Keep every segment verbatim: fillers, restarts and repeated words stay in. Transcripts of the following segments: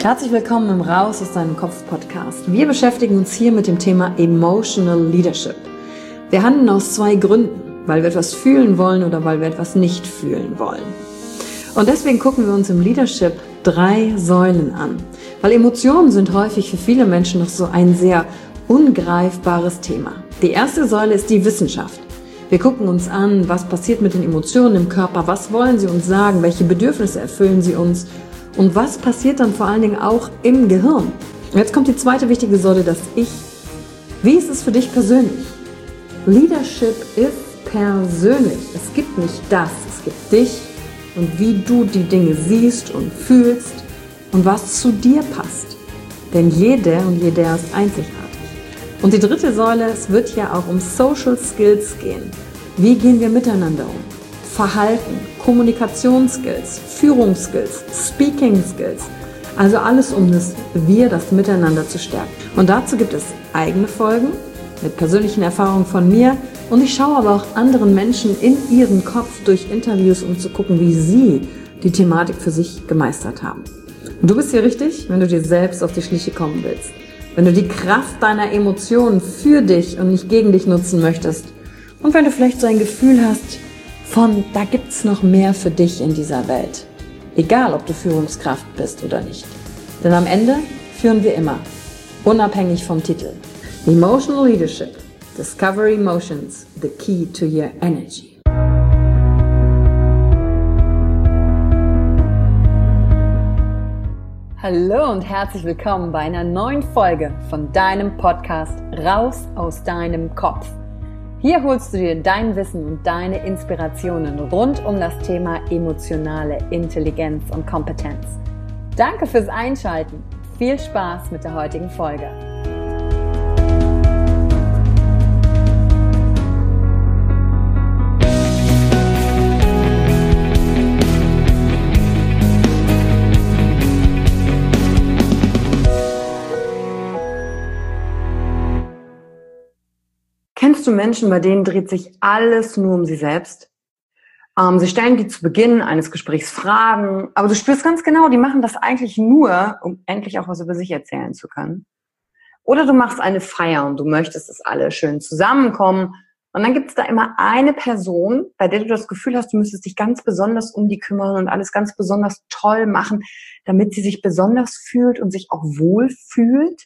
Herzlich willkommen im Raus aus deinem Kopf Podcast. Wir beschäftigen uns hier mit dem Thema Emotional Leadership. Wir handeln aus zwei Gründen, weil wir etwas fühlen wollen oder weil wir etwas nicht fühlen wollen. Und deswegen gucken wir uns im Leadership drei Säulen an, weil Emotionen sind häufig für viele Menschen noch so ein sehr ungreifbares Thema. Die erste Säule ist die Wissenschaft. Wir gucken uns an, was passiert mit den Emotionen im Körper, was wollen sie uns sagen, welche Bedürfnisse erfüllen sie uns und was passiert dann vor allen Dingen auch im Gehirn. Und jetzt kommt die zweite wichtige Säule, das Ich. Wie ist es für dich persönlich? Leadership ist persönlich. Es gibt nicht das, es gibt dich und wie du die Dinge siehst und fühlst und was zu dir passt. Denn jeder und jeder ist einzigartig. Und die dritte Säule, es wird ja auch um Social Skills gehen. Wie gehen wir miteinander um? Verhalten, Kommunikationsskills, Führungsskills, Speaking Skills. Also alles, um das Wir, das Miteinander zu stärken. Und dazu gibt es eigene Folgen mit persönlichen Erfahrungen von mir. Und ich schaue aber auch anderen Menschen in ihren Kopf durch Interviews, um zu gucken, wie sie die Thematik für sich gemeistert haben. Und du bist hier richtig, wenn du dir selbst auf die Schliche kommen willst. Wenn du die Kraft deiner Emotionen für dich und nicht gegen dich nutzen möchtest. Und wenn du vielleicht so ein Gefühl hast von, da gibt's noch mehr für dich in dieser Welt. Egal, ob du Führungskraft bist oder nicht. Denn am Ende führen wir immer, unabhängig vom Titel. Emotional Leadership. Discover Emotions, the key to your energy. Hallo und herzlich willkommen bei einer neuen Folge von deinem Podcast Raus aus deinem Kopf. Hier holst du dir dein Wissen und deine Inspirationen rund um das Thema emotionale Intelligenz und Kompetenz. Danke fürs Einschalten. Viel Spaß mit der heutigen Folge. Kennst du Menschen, bei denen dreht sich alles nur um sie selbst? Ähm, sie stellen dir zu Beginn eines Gesprächs Fragen, aber du spürst ganz genau, die machen das eigentlich nur, um endlich auch was über sich erzählen zu können. Oder du machst eine Feier und du möchtest, dass alle schön zusammenkommen. Und dann gibt es da immer eine Person, bei der du das Gefühl hast, du müsstest dich ganz besonders um die kümmern und alles ganz besonders toll machen, damit sie sich besonders fühlt und sich auch wohl fühlt.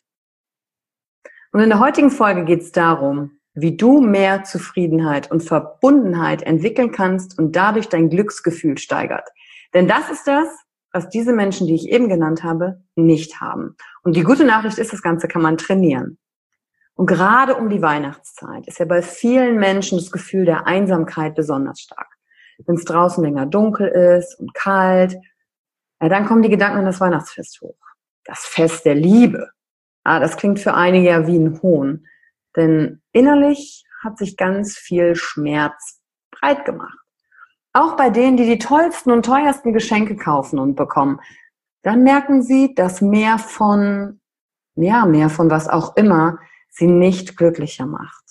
Und in der heutigen Folge geht es darum, wie du mehr Zufriedenheit und Verbundenheit entwickeln kannst und dadurch dein Glücksgefühl steigert. Denn das ist das, was diese Menschen, die ich eben genannt habe, nicht haben. Und die gute Nachricht ist, das Ganze kann man trainieren. Und gerade um die Weihnachtszeit ist ja bei vielen Menschen das Gefühl der Einsamkeit besonders stark. Wenn es draußen länger dunkel ist und kalt, ja, dann kommen die Gedanken an das Weihnachtsfest hoch. Das Fest der Liebe. Ah, das klingt für einige ja wie ein Hohn. Denn innerlich hat sich ganz viel Schmerz breit gemacht. Auch bei denen, die die tollsten und teuersten Geschenke kaufen und bekommen, dann merken sie, dass mehr von, ja, mehr von was auch immer sie nicht glücklicher macht.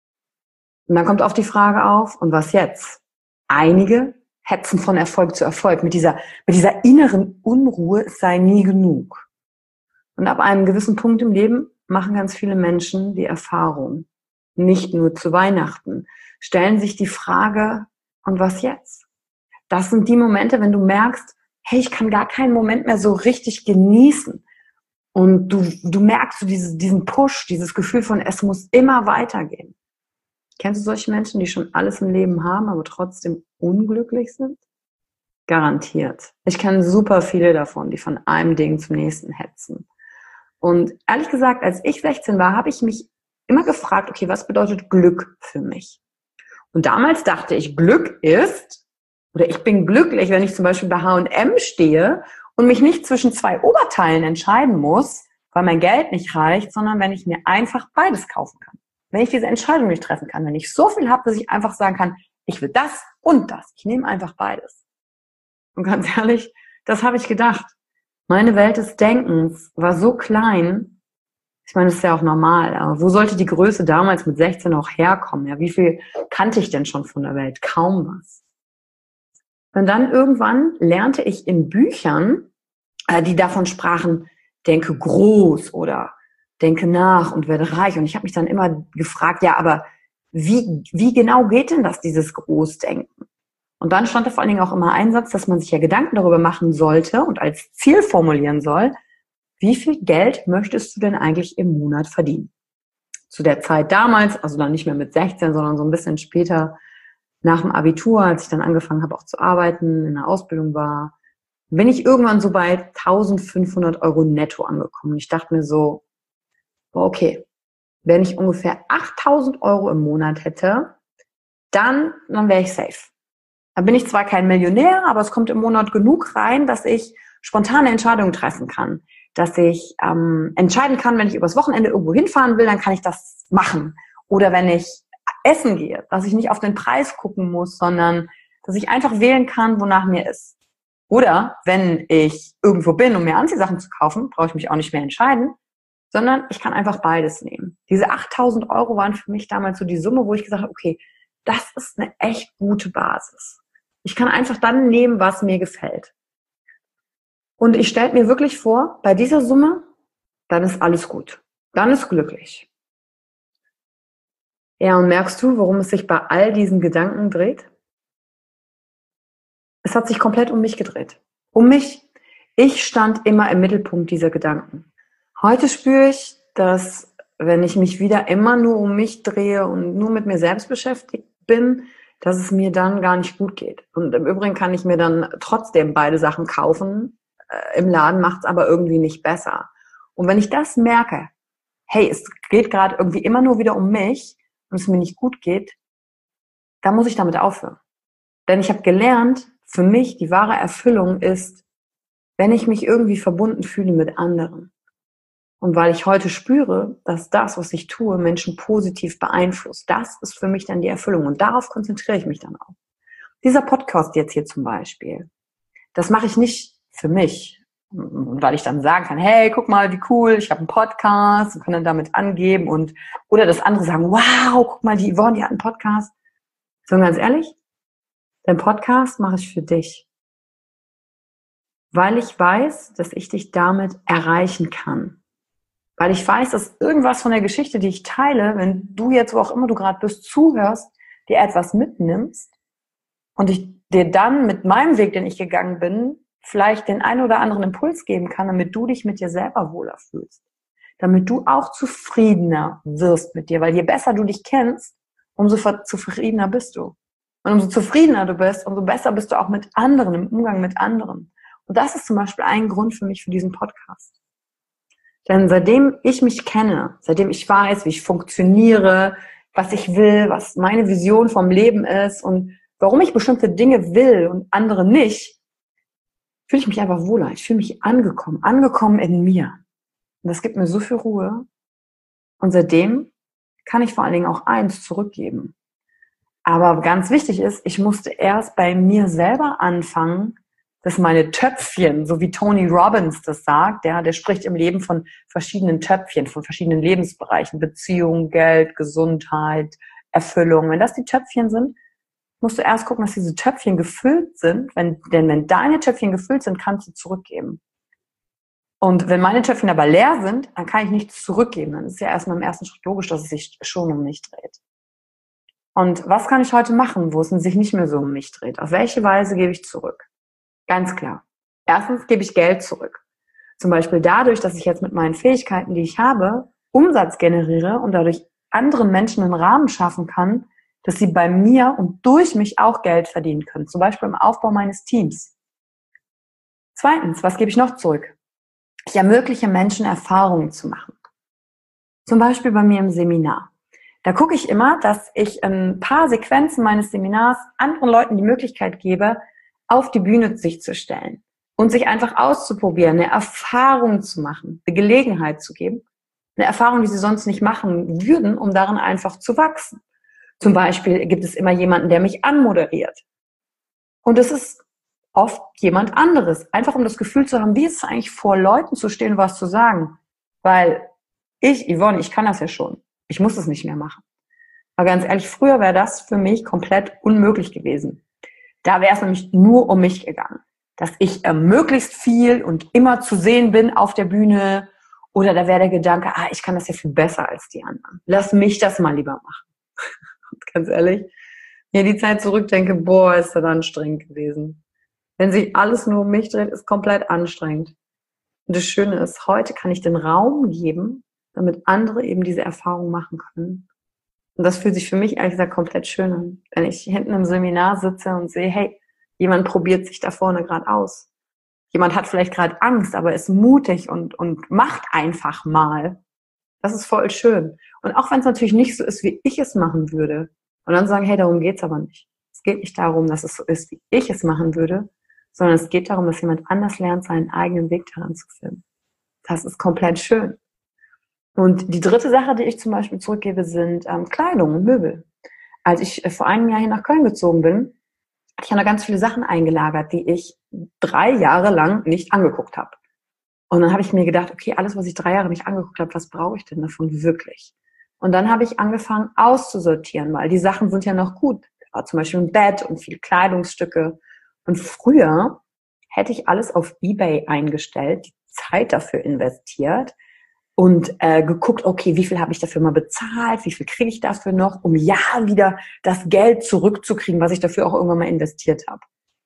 Und dann kommt oft die Frage auf, und was jetzt? Einige hetzen von Erfolg zu Erfolg mit dieser, mit dieser inneren Unruhe, es sei nie genug. Und ab einem gewissen Punkt im Leben machen ganz viele Menschen die Erfahrung, nicht nur zu Weihnachten, stellen sich die Frage, und was jetzt? Das sind die Momente, wenn du merkst, hey, ich kann gar keinen Moment mehr so richtig genießen. Und du, du merkst so dieses, diesen Push, dieses Gefühl von, es muss immer weitergehen. Kennst du solche Menschen, die schon alles im Leben haben, aber trotzdem unglücklich sind? Garantiert. Ich kenne super viele davon, die von einem Ding zum nächsten hetzen. Und ehrlich gesagt, als ich sechzehn war, habe ich mich immer gefragt, okay, was bedeutet Glück für mich? Und damals dachte ich, Glück ist, oder ich bin glücklich, wenn ich zum Beispiel bei H und M stehe und mich nicht zwischen zwei Oberteilen entscheiden muss, weil mein Geld nicht reicht, sondern wenn ich mir einfach beides kaufen kann. Wenn ich diese Entscheidung nicht treffen kann, wenn ich so viel habe, dass ich einfach sagen kann, ich will das und das. Ich nehme einfach beides. Und ganz ehrlich, das habe ich gedacht. Meine Welt des Denkens war so klein, ich meine, das ist ja auch normal, aber wo sollte die Größe damals mit sechzehn auch herkommen? Ja, wie viel kannte ich denn schon von der Welt? Kaum was. Und dann irgendwann lernte ich in Büchern, die davon sprachen, denke groß oder denke nach und werde reich. Und ich habe mich dann immer gefragt, ja, aber wie, wie genau geht denn das, dieses Großdenken? Und dann stand da vor allen Dingen auch immer ein Satz, dass man sich ja Gedanken darüber machen sollte und als Ziel formulieren soll, wie viel Geld möchtest du denn eigentlich im Monat verdienen? Zu der Zeit damals, also dann nicht mehr mit sechzehn, sondern so ein bisschen später nach dem Abitur, als ich dann angefangen habe auch zu arbeiten, in der Ausbildung war, bin ich irgendwann so bei eintausendfünfhundert Euro netto angekommen. Ich dachte mir so, okay, wenn ich ungefähr achttausend Euro im Monat hätte, dann, dann wäre ich safe. Da bin ich zwar kein Millionär, aber es kommt im Monat genug rein, dass ich spontane Entscheidungen treffen kann. Dass ich ähm, entscheiden kann, wenn ich übers Wochenende irgendwo hinfahren will, dann kann ich das machen. Oder wenn ich essen gehe, dass ich nicht auf den Preis gucken muss, sondern dass ich einfach wählen kann, wonach mir ist. Oder wenn ich irgendwo bin, um mir Anziehsachen zu kaufen, brauche ich mich auch nicht mehr entscheiden, sondern ich kann einfach beides nehmen. Diese achttausend Euro waren für mich damals so die Summe, wo ich gesagt habe, okay, das ist eine echt gute Basis. Ich kann einfach dann nehmen, was mir gefällt. Und ich stelle mir wirklich vor, bei dieser Summe, dann ist alles gut. Dann ist glücklich. Ja, und merkst du, worum es sich bei all diesen Gedanken dreht? Es hat sich komplett um mich gedreht. Um mich. Ich stand immer im Mittelpunkt dieser Gedanken. Heute spüre ich, dass, wenn ich mich wieder immer nur um mich drehe und nur mit mir selbst beschäftigt bin, dass es mir dann gar nicht gut geht. Und im Übrigen kann ich mir dann trotzdem beide Sachen kaufen. Äh, im Laden macht es aber irgendwie nicht besser. Und wenn ich das merke, hey, es geht gerade irgendwie immer nur wieder um mich und es mir nicht gut geht, dann muss ich damit aufhören. Denn ich habe gelernt, für mich die wahre Erfüllung ist, wenn ich mich irgendwie verbunden fühle mit anderen. Und weil ich heute spüre, dass das, was ich tue, Menschen positiv beeinflusst, das ist für mich dann die Erfüllung. Und darauf konzentriere ich mich dann auch. Dieser Podcast jetzt hier zum Beispiel, das mache ich nicht für mich, weil ich dann sagen kann, hey, guck mal, wie cool, ich habe einen Podcast und kann dann damit angeben und oder das andere sagen, wow, guck mal, die Yvonne, die hat einen Podcast. Sondern ganz ehrlich, den Podcast mache ich für dich. Weil ich weiß, dass ich dich damit erreichen kann. Weil ich weiß, dass irgendwas von der Geschichte, die ich teile, wenn du jetzt, wo auch immer du gerade bist, zuhörst, dir etwas mitnimmst und ich dir dann mit meinem Weg, den ich gegangen bin, vielleicht den einen oder anderen Impuls geben kann, damit du dich mit dir selber wohler fühlst. Damit du auch zufriedener wirst mit dir. Weil je besser du dich kennst, umso zufriedener bist du. Und umso zufriedener du bist, umso besser bist du auch mit anderen, im Umgang mit anderen. Und das ist zum Beispiel ein Grund für mich für diesen Podcast. Denn seitdem ich mich kenne, seitdem ich weiß, wie ich funktioniere, was ich will, was meine Vision vom Leben ist und warum ich bestimmte Dinge will und andere nicht, fühle ich mich einfach wohler. Ich fühle mich angekommen, angekommen in mir. Und das gibt mir so viel Ruhe. Und seitdem kann ich vor allen Dingen auch eins zurückgeben. Aber ganz wichtig ist, ich musste erst bei mir selber anfangen, dass meine Töpfchen, so wie Tony Robbins das sagt, der, der spricht im Leben von verschiedenen Töpfchen, von verschiedenen Lebensbereichen, Beziehung, Geld, Gesundheit, Erfüllung. Wenn das die Töpfchen sind, musst du erst gucken, dass diese Töpfchen gefüllt sind. Wenn, denn wenn deine Töpfchen gefüllt sind, kannst du zurückgeben. Und wenn meine Töpfchen aber leer sind, dann kann ich nichts zurückgeben. Dann ist ja erstmal im ersten Schritt logisch, dass es sich schon um mich dreht. Und was kann ich heute machen, wo es sich nicht mehr so um mich dreht? Auf welche Weise gebe ich zurück? Ganz klar. Erstens gebe ich Geld zurück. Zum Beispiel dadurch, dass ich jetzt mit meinen Fähigkeiten, die ich habe, Umsatz generiere und dadurch anderen Menschen einen Rahmen schaffen kann, dass sie bei mir und durch mich auch Geld verdienen können. Zum Beispiel im Aufbau meines Teams. Zweitens, was gebe ich noch zurück? Ich ermögliche Menschen, Erfahrungen zu machen. Zum Beispiel bei mir im Seminar. Da gucke ich immer, dass ich ein paar Sequenzen meines Seminars anderen Leuten die Möglichkeit gebe, auf die Bühne sich zu stellen und sich einfach auszuprobieren, eine Erfahrung zu machen, eine Gelegenheit zu geben, eine Erfahrung, die sie sonst nicht machen würden, um darin einfach zu wachsen. Zum Beispiel gibt es immer jemanden, der mich anmoderiert. Und es ist oft jemand anderes, einfach um das Gefühl zu haben, wie ist es eigentlich vor Leuten zu stehen und was zu sagen. Weil ich, Yvonne, ich kann das ja schon. Ich muss es nicht mehr machen. Aber ganz ehrlich, früher wäre das für mich komplett unmöglich gewesen. Da wäre es nämlich nur um mich gegangen. dass ich äh, möglichst viel und immer zu sehen bin auf der Bühne. Oder da wäre der Gedanke, ah, ich kann das ja viel besser als die anderen. Lass mich das mal lieber machen. Und ganz ehrlich, wenn ich die Zeit zurückdenke, boah, ist das anstrengend gewesen. Wenn sich alles nur um mich dreht, ist komplett anstrengend. Und das Schöne ist, heute kann ich den Raum geben, damit andere eben diese Erfahrung machen können. Und das fühlt sich für mich ehrlich gesagt komplett schön an. Wenn ich hinten im Seminar sitze und sehe, hey, jemand probiert sich da vorne gerade aus. Jemand hat vielleicht gerade Angst, aber ist mutig und, und macht einfach mal. Das ist voll schön. Und auch wenn es natürlich nicht so ist, wie ich es machen würde. Und dann sagen, hey, darum geht's aber nicht. Es geht nicht darum, dass es so ist, wie ich es machen würde, sondern es geht darum, dass jemand anders lernt, seinen eigenen Weg daran zu finden. Das ist komplett schön. Und die dritte Sache, die ich zum Beispiel zurückgebe, sind ähm, Kleidung und Möbel. Als ich äh, vor einem Jahr hier nach Köln gezogen bin, hatte ich ja noch ganz viele Sachen eingelagert, die ich drei Jahre lang nicht angeguckt habe. Und dann habe ich mir gedacht, okay, alles, was ich drei Jahre nicht angeguckt habe, was brauche ich denn davon wirklich? Und dann habe ich angefangen auszusortieren, weil die Sachen sind ja noch gut. Da war zum Beispiel ein Bett und viele Kleidungsstücke. Und früher hätte ich alles auf eBay eingestellt, die Zeit dafür investiert und äh, geguckt, okay, wie viel habe ich dafür mal bezahlt, wie viel kriege ich dafür noch, um ja wieder das Geld zurückzukriegen, was ich dafür auch irgendwann mal investiert habe.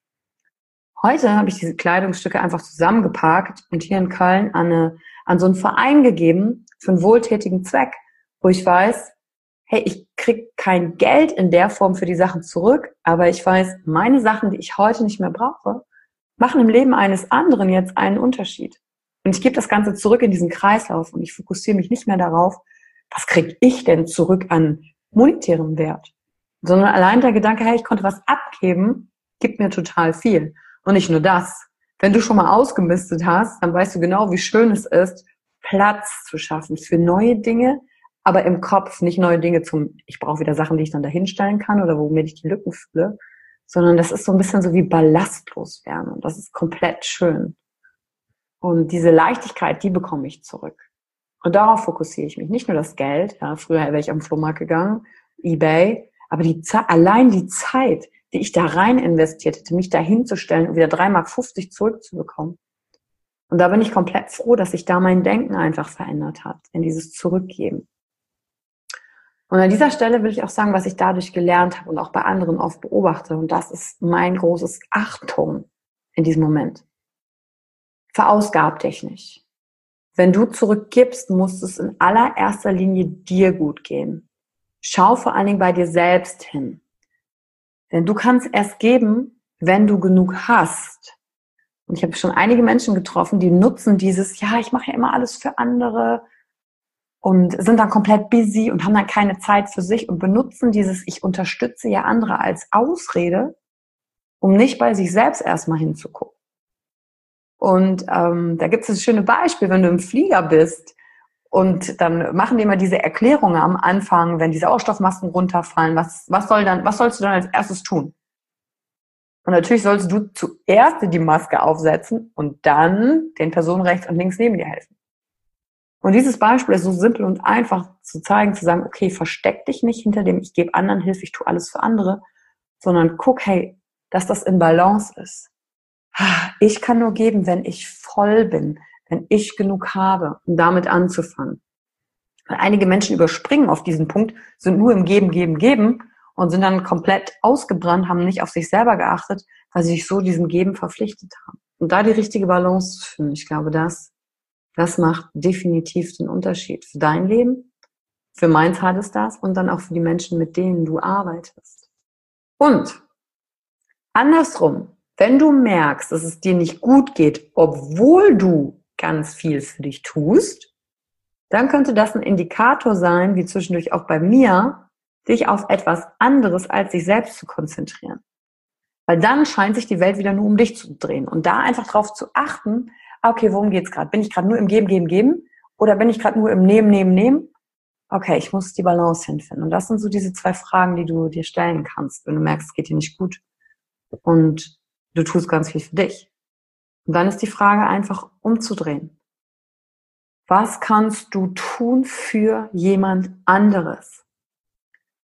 Heute habe ich diese Kleidungsstücke einfach zusammengepackt und hier in Köln an, eine, an so einen Verein gegeben für einen wohltätigen Zweck, wo ich weiß, hey, ich kriege kein Geld in der Form für die Sachen zurück, aber ich weiß, meine Sachen, die ich heute nicht mehr brauche, machen im Leben eines anderen jetzt einen Unterschied. Und ich gebe das Ganze zurück in diesen Kreislauf und ich fokussiere mich nicht mehr darauf, was kriege ich denn zurück an monetärem Wert, sondern allein der Gedanke, hey, ich konnte was abgeben, gibt mir total viel. Und nicht nur das. Wenn du schon mal ausgemistet hast, dann weißt du genau, wie schön es ist, Platz zu schaffen für neue Dinge, aber im Kopf nicht neue Dinge zum, ich brauche wieder Sachen, die ich dann da hinstellen kann oder womit ich die Lücken fülle, sondern das ist so ein bisschen so wie ballastlos werden und das ist komplett schön. Und diese Leichtigkeit, die bekomme ich zurück. Und darauf fokussiere ich mich. Nicht nur das Geld, ja, früher wäre ich am Flohmarkt gegangen, eBay, aber die Ze- allein die Zeit, die ich da rein investiert hätte, mich da hinzustellen und wieder drei Mark fünfzig zurückzubekommen. Und da bin ich komplett froh, dass sich da mein Denken einfach verändert hat, in dieses Zurückgeben. Und an dieser Stelle will ich auch sagen, was ich dadurch gelernt habe und auch bei anderen oft beobachte. Und das ist mein großes Achtung in diesem Moment. Verausgab dich nicht. Wenn du zurückgibst, muss es in allererster Linie dir gut gehen. Schau vor allen Dingen bei dir selbst hin. Denn du kannst erst geben, wenn du genug hast. Und ich habe schon einige Menschen getroffen, die nutzen dieses, ja, ich mache ja immer alles für andere und sind dann komplett busy und haben dann keine Zeit für sich und benutzen dieses, ich unterstütze ja andere als Ausrede, um nicht bei sich selbst erstmal hinzugucken. Und ähm, da gibt es das schöne Beispiel, wenn du im Flieger bist und dann machen die immer diese Erklärungen am Anfang, wenn die Sauerstoffmasken runterfallen, was, was, soll dann, was sollst du dann als erstes tun? Und natürlich sollst du zuerst die Maske aufsetzen und dann den Personen rechts und links neben dir helfen. Und dieses Beispiel ist so simpel und einfach zu zeigen, zu sagen, okay, versteck dich nicht hinter dem, ich gebe anderen Hilfe, ich tue alles für andere, sondern guck, hey, dass das in Balance ist. Ich kann nur geben, wenn ich voll bin, wenn ich genug habe, um damit anzufangen. Weil einige Menschen überspringen auf diesen Punkt, sind nur im Geben, Geben, Geben und sind dann komplett ausgebrannt, haben nicht auf sich selber geachtet, weil sie sich so diesem Geben verpflichtet haben. Und da die richtige Balance zu finden, ich glaube, das, das macht definitiv den Unterschied für dein Leben, für meins hat es das und dann auch für die Menschen, mit denen du arbeitest. Und andersrum, wenn du merkst, dass es dir nicht gut geht, obwohl du ganz viel für dich tust, dann könnte das ein Indikator sein, wie zwischendurch auch bei mir, dich auf etwas anderes als dich selbst zu konzentrieren. Weil dann scheint sich die Welt wieder nur um dich zu drehen. Und da einfach drauf zu achten, okay, worum geht's gerade? Bin ich gerade nur im Geben, Geben, Geben? Oder bin ich gerade nur im Nehmen, Nehmen, Nehmen? Okay, ich muss die Balance hinfinden. Und das sind so diese zwei Fragen, die du dir stellen kannst, wenn du merkst, es geht dir nicht gut. Und du tust ganz viel für dich. Und dann ist die Frage einfach umzudrehen. Was kannst du tun für jemand anderes?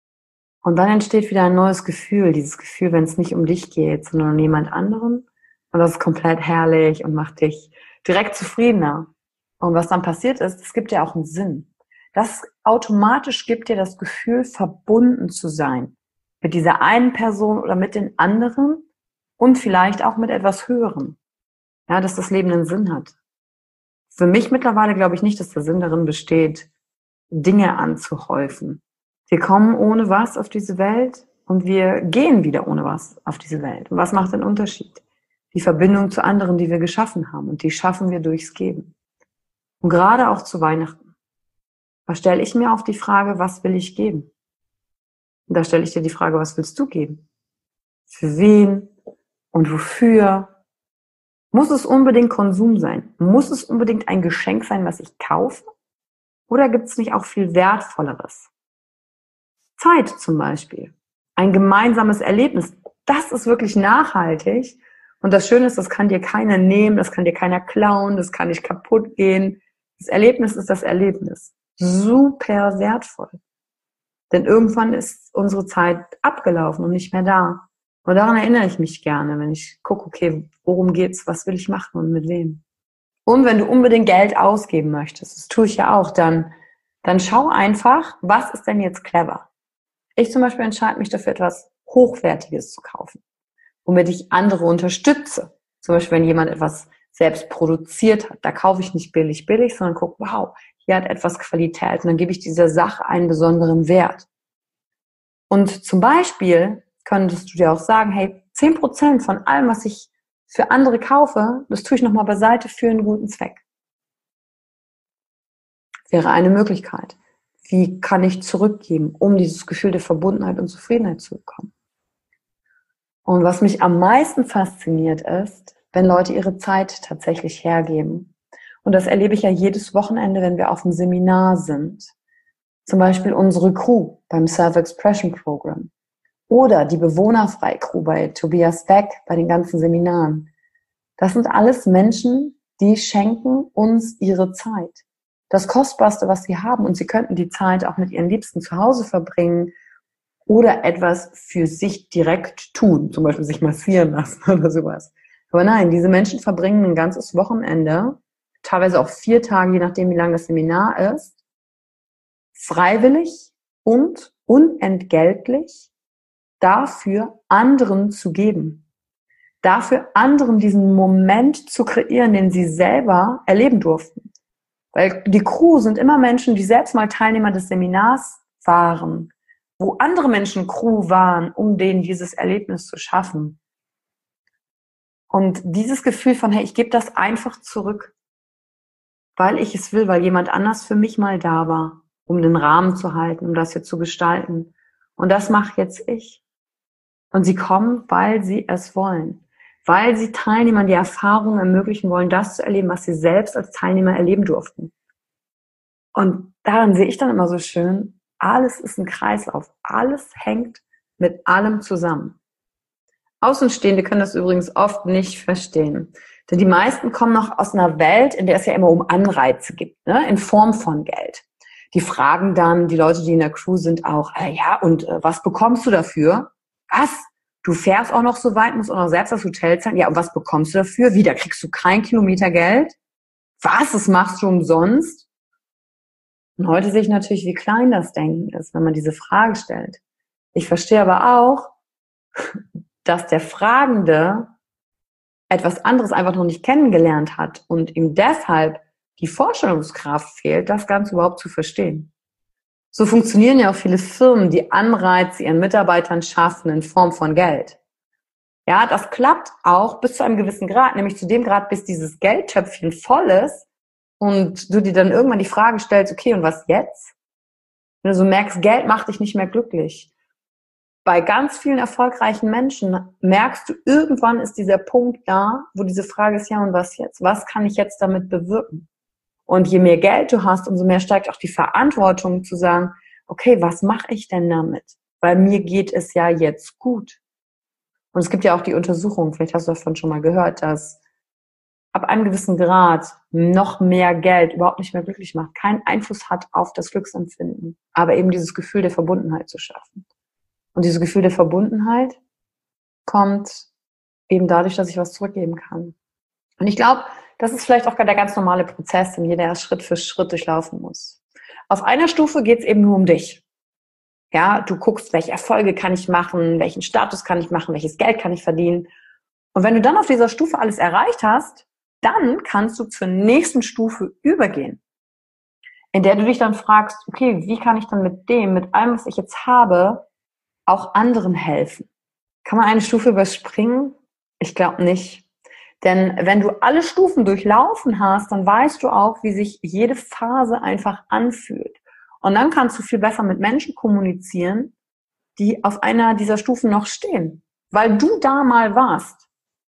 Und dann entsteht wieder ein neues Gefühl. Dieses Gefühl, wenn es nicht um dich geht, sondern um jemand anderen. Und das ist komplett herrlich und macht dich direkt zufriedener. Und was dann passiert ist, es gibt dir auch einen Sinn. Das automatisch gibt dir das Gefühl, verbunden zu sein. Mit dieser einen Person oder mit den anderen und vielleicht auch mit etwas Höherem. Ja, dass das Leben einen Sinn hat. Für mich mittlerweile glaube ich nicht, dass der Sinn darin besteht, Dinge anzuhäufen. Wir kommen ohne was auf diese Welt und wir gehen wieder ohne was auf diese Welt. Und was macht den Unterschied? Die Verbindung zu anderen, die wir geschaffen haben. Und die schaffen wir durchs Geben. Und gerade auch zu Weihnachten. Da stelle ich mir auch die Frage, was will ich geben? Und da stelle ich dir die Frage, was willst du geben? Für wen und wofür? Muss es unbedingt Konsum sein? Muss es unbedingt ein Geschenk sein, was ich kaufe? Oder gibt es nicht auch viel Wertvolleres? Zeit zum Beispiel. Ein gemeinsames Erlebnis. Das ist wirklich nachhaltig. Und das Schöne ist, das kann dir keiner nehmen, das kann dir keiner klauen, das kann nicht kaputt gehen. Das Erlebnis ist das Erlebnis. Super wertvoll. Denn irgendwann ist unsere Zeit abgelaufen und nicht mehr da. Und daran erinnere ich mich gerne, wenn ich gucke, okay, worum geht's, was will ich machen und mit wem. Und wenn du unbedingt Geld ausgeben möchtest, das tue ich ja auch, dann, dann schau einfach, was ist denn jetzt clever? Ich zum Beispiel entscheide mich dafür, etwas Hochwertiges zu kaufen, womit ich andere unterstütze. Zum Beispiel, wenn jemand etwas selbst produziert hat, da kaufe ich nicht billig, billig, sondern gucke, wow, hier hat etwas Qualität und dann gebe ich dieser Sache einen besonderen Wert. Und zum Beispiel könntest du dir auch sagen, hey, zehn Prozent von allem, was ich für andere kaufe, das tue ich nochmal beiseite für einen guten Zweck. Wäre eine Möglichkeit. Wie kann ich zurückgeben, um dieses Gefühl der Verbundenheit und Zufriedenheit zu bekommen? Und was mich am meisten fasziniert ist, wenn Leute ihre Zeit tatsächlich hergeben. Und das erlebe ich ja jedes Wochenende, wenn wir auf dem Seminar sind. Zum Beispiel unsere Crew beim Self-Expression Program. Oder die Bewohnerfrei-Crew bei Tobias Beck bei den ganzen Seminaren. Das sind alles Menschen, die schenken uns ihre Zeit. Das Kostbarste, was sie haben. Und sie könnten die Zeit auch mit ihren Liebsten zu Hause verbringen oder etwas für sich direkt tun. Zum Beispiel sich massieren lassen oder sowas. Aber nein, diese Menschen verbringen ein ganzes Wochenende, teilweise auch vier Tage, je nachdem, wie lang das Seminar ist, freiwillig und unentgeltlich dafür anderen zu geben. Dafür anderen diesen Moment zu kreieren, den sie selber erleben durften. Weil die Crew sind immer Menschen, die selbst mal Teilnehmer des Seminars waren, wo andere Menschen Crew waren, um denen dieses Erlebnis zu schaffen. Und dieses Gefühl von, hey, ich gebe das einfach zurück, weil ich es will, weil jemand anders für mich mal da war, um den Rahmen zu halten, um das hier zu gestalten. Und das mache jetzt ich. Und sie kommen, weil sie es wollen. Weil sie Teilnehmern die Erfahrung ermöglichen wollen, das zu erleben, was sie selbst als Teilnehmer erleben durften. Und daran sehe ich dann immer so schön, alles ist ein Kreislauf. Alles hängt mit allem zusammen. Außenstehende können das übrigens oft nicht verstehen. Denn die meisten kommen noch aus einer Welt, in der es ja immer um Anreize gibt, ne? In Form von Geld. Die fragen dann, die Leute, die in der Crew sind, auch, äh, ja, und äh, was bekommst du dafür? Was? Du fährst auch noch so weit, musst auch noch selbst das Hotel zahlen? Ja, und was bekommst du dafür? Wieder kriegst du kein Kilometer Geld? Was? Das machst du umsonst? Und heute sehe ich natürlich, wie klein das Denken ist, wenn man diese Frage stellt. Ich verstehe aber auch, dass der Fragende etwas anderes einfach noch nicht kennengelernt hat und ihm deshalb die Vorstellungskraft fehlt, das Ganze überhaupt zu verstehen. So funktionieren ja auch viele Firmen, die Anreize ihren Mitarbeitern schaffen in Form von Geld. Ja, das klappt auch bis zu einem gewissen Grad, nämlich zu dem Grad, bis dieses Geldtöpfchen voll ist und du dir dann irgendwann die Frage stellst, okay, und was jetzt? Wenn du so merkst, Geld macht dich nicht mehr glücklich. Bei ganz vielen erfolgreichen Menschen merkst du, irgendwann ist dieser Punkt da, wo diese Frage ist, ja, und was jetzt? Was kann ich jetzt damit bewirken? Und je mehr Geld du hast, umso mehr steigt auch die Verantwortung zu sagen, okay, was mache ich denn damit? Weil mir geht es ja jetzt gut. Und es gibt ja auch die Untersuchung, vielleicht hast du davon schon mal gehört, dass ab einem gewissen Grad noch mehr Geld überhaupt nicht mehr glücklich macht, keinen Einfluss hat auf das Glücksempfinden, aber eben dieses Gefühl der Verbundenheit zu schaffen. Und dieses Gefühl der Verbundenheit kommt eben dadurch, dass ich was zurückgeben kann. Und ich glaube, das ist vielleicht auch der ganz normale Prozess, den jeder Schritt für Schritt durchlaufen muss. Auf einer Stufe geht es eben nur um dich. Ja, du guckst, welche Erfolge kann ich machen, welchen Status kann ich machen, welches Geld kann ich verdienen. Und wenn du dann auf dieser Stufe alles erreicht hast, dann kannst du zur nächsten Stufe übergehen, in der du dich dann fragst, okay, wie kann ich dann mit dem, mit allem, was ich jetzt habe, auch anderen helfen? Kann man eine Stufe überspringen? Ich glaube nicht. Denn wenn du alle Stufen durchlaufen hast, dann weißt du auch, wie sich jede Phase einfach anfühlt. Und dann kannst du viel besser mit Menschen kommunizieren, die auf einer dieser Stufen noch stehen, weil du da mal warst.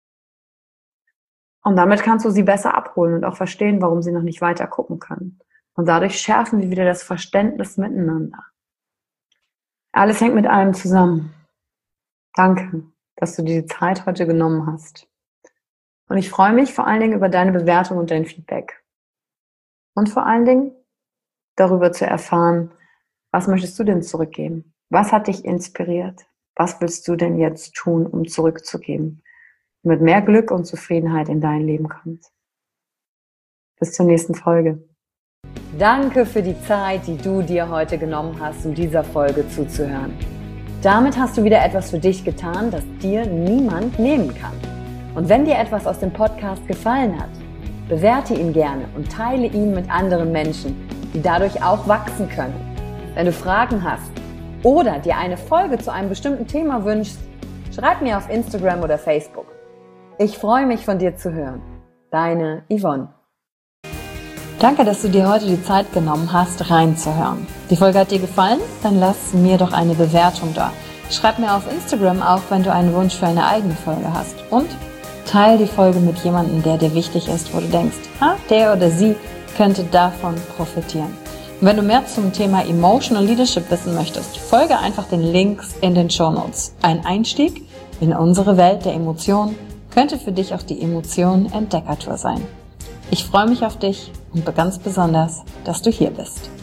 Und damit kannst du sie besser abholen und auch verstehen, warum sie noch nicht weiter gucken können. Und dadurch schärfen sie wieder das Verständnis miteinander. Alles hängt mit allem zusammen. Danke, dass du dir die Zeit heute genommen hast. Und ich freue mich vor allen Dingen über deine Bewertung und dein Feedback. Und vor allen Dingen darüber zu erfahren, was möchtest du denn zurückgeben? Was hat dich inspiriert? Was willst du denn jetzt tun, um zurückzugeben? Damit mehr Glück und Zufriedenheit in dein Leben kommt. Bis zur nächsten Folge. Danke für die Zeit, die du dir heute genommen hast, um dieser Folge zuzuhören. Damit hast du wieder etwas für dich getan, das dir niemand nehmen kann. Und wenn dir etwas aus dem Podcast gefallen hat, bewerte ihn gerne und teile ihn mit anderen Menschen, die dadurch auch wachsen können. Wenn du Fragen hast oder dir eine Folge zu einem bestimmten Thema wünschst, schreib mir auf Instagram oder Facebook. Ich freue mich, von dir zu hören. Deine Yvonne. Danke, dass du dir heute die Zeit genommen hast, reinzuhören. Die Folge hat dir gefallen? Dann lass mir doch eine Bewertung da. Schreib mir auf Instagram auch, wenn du einen Wunsch für eine eigene Folge hast. Und teile die Folge mit jemandem, der dir wichtig ist, wo du denkst, ah, der oder sie könnte davon profitieren. Und wenn du mehr zum Thema Emotional Leadership wissen möchtest, folge einfach den Links in den Shownotes. Ein Einstieg in unsere Welt der Emotionen könnte für dich auch die Emotionen Entdeckertour sein. Ich freue mich auf dich und ganz besonders, dass du hier bist.